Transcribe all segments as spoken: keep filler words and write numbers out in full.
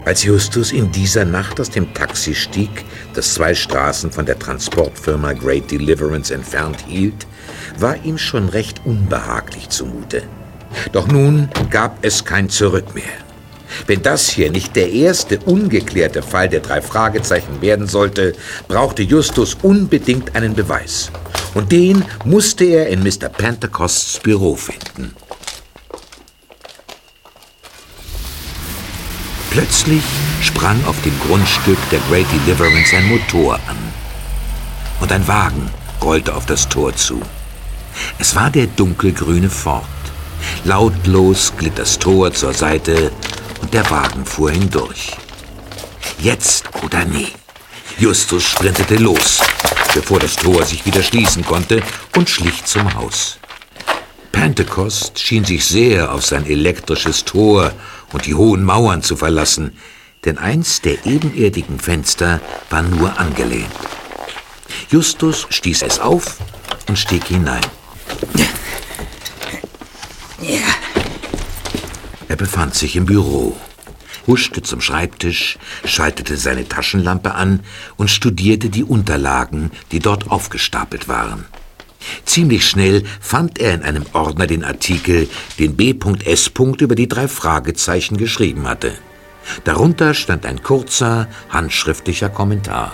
Als Justus in dieser Nacht aus dem Taxi stieg, das zwei Straßen von der Transportfirma Great Deliverance entfernt hielt, war ihm schon recht unbehaglich zumute. Doch nun gab es kein Zurück mehr. Wenn das hier nicht der erste ungeklärte Fall der drei Fragezeichen werden sollte, brauchte Justus unbedingt einen Beweis. Und den musste er in Mister Pentecosts Büro finden. Plötzlich sprang auf dem Grundstück der Great Deliverance ein Motor an. Und ein Wagen rollte auf das Tor zu. Es war der dunkelgrüne Ford. Lautlos glitt das Tor zur Seite und der Wagen fuhr hindurch. Jetzt oder nie. Justus sprintete los, bevor das Tor sich wieder schließen konnte, und schlich zum Haus. Pentecost schien sich sehr auf sein elektrisches Tor und die hohen Mauern zu verlassen, denn eins der ebenerdigen Fenster war nur angelehnt. Justus stieß es auf und stieg hinein. Ja. Er befand sich im Büro, huschte zum Schreibtisch, schaltete seine Taschenlampe an und studierte die Unterlagen, die dort aufgestapelt waren. Ziemlich schnell fand er in einem Ordner den Artikel, den B S über die drei Fragezeichen geschrieben hatte. Darunter stand ein kurzer, handschriftlicher Kommentar.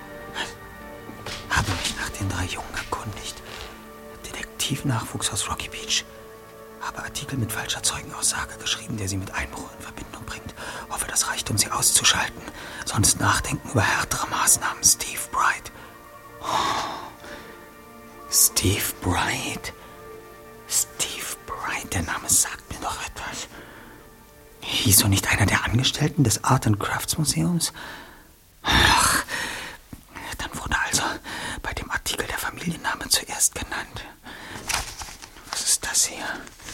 Habe mich nach den drei Jungen erkundigt. Detektivnachwuchs aus Rocky Beach. Habe Artikel mit falscher Zeugenaussage geschrieben, der sie mit Einbruch in Verbindung bringt. Hoffe, das reicht, um sie auszuschalten. Sonst nachdenken über härtere Maßnahmen. Steve Bright. Oh. Steve Bright. Steve Bright, der Name sagt mir doch etwas. Hieß so nicht einer der Angestellten des Art and Crafts Museums? Ach, dann wurde also bei dem Artikel der Familienname zuerst genannt. Was ist das hier?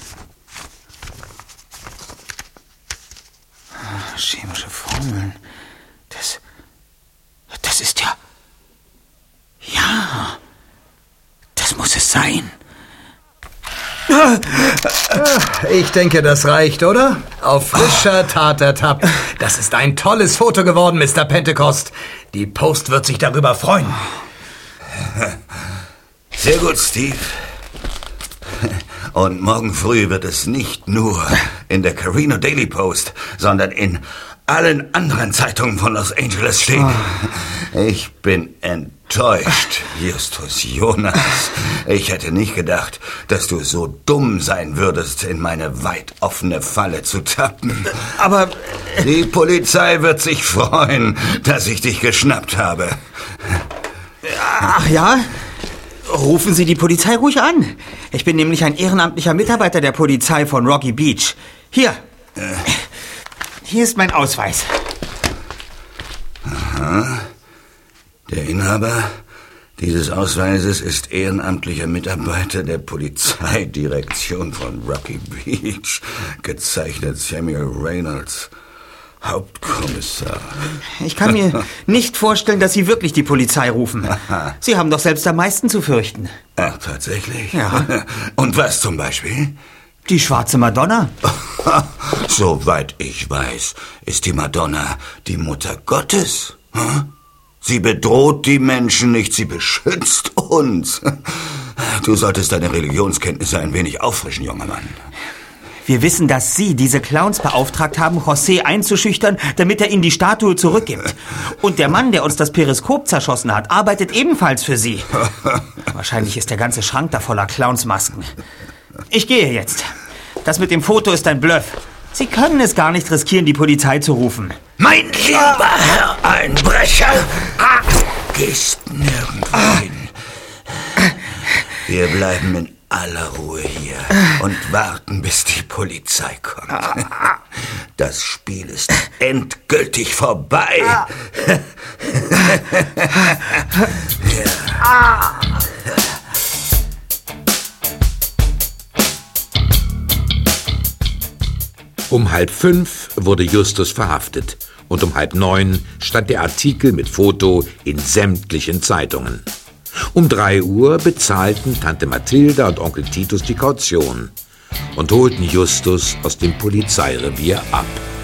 Ah, chemische Formeln. Das, das ist ja... Ja... Das muss es sein. Ich denke, das reicht, oder? Auf frischer Tat ertappt. Das ist ein tolles Foto geworden, Mister Pentecost. Die Post wird sich darüber freuen. Sehr gut, Steve. Und morgen früh wird es nicht nur in der Carino Daily Post, sondern in allen anderen Zeitungen von Los Angeles stehen. Ich bin enttäuscht, Justus Jonas. Ich hätte nicht gedacht, dass du so dumm sein würdest, in meine weit offene Falle zu tappen. Aber... Die Polizei wird sich freuen, dass ich dich geschnappt habe. Ach ja? Rufen Sie die Polizei ruhig an. Ich bin nämlich ein ehrenamtlicher Mitarbeiter der Polizei von Rocky Beach. Hier. Äh. Hier ist mein Ausweis. Aha. Der Inhaber dieses Ausweises ist ehrenamtlicher Mitarbeiter der Polizeidirektion von Rocky Beach, gezeichnet Samuel Reynolds, Hauptkommissar. Ich kann mir nicht vorstellen, dass Sie wirklich die Polizei rufen. Sie haben doch selbst am meisten zu fürchten. Ach, tatsächlich? Ja. Und was zum Beispiel? Die schwarze Madonna. Soweit ich weiß, ist die Madonna die Mutter Gottes. Sie bedroht die Menschen nicht, sie beschützt uns. Du solltest deine Religionskenntnisse ein wenig auffrischen, junger Mann. Wir wissen, dass Sie diese Clowns beauftragt haben, José einzuschüchtern, damit er Ihnen die Statue zurückgibt. Und der Mann, der uns das Periskop zerschossen hat, arbeitet ebenfalls für Sie. Wahrscheinlich ist der ganze Schrank da voller Clownsmasken. Ich gehe jetzt. Das mit dem Foto ist ein Bluff. Sie können es gar nicht riskieren, die Polizei zu rufen. Mein lieber Herr Einbrecher, gehst nirgendwo hin. Wir bleiben in aller Ruhe hier und warten, bis die Polizei kommt. Das Spiel ist endgültig vorbei. Ja. Um halb fünf wurde Justus verhaftet und um halb neun stand der Artikel mit Foto in sämtlichen Zeitungen. Um drei Uhr bezahlten Tante Mathilda und Onkel Titus die Kaution und holten Justus aus dem Polizeirevier ab.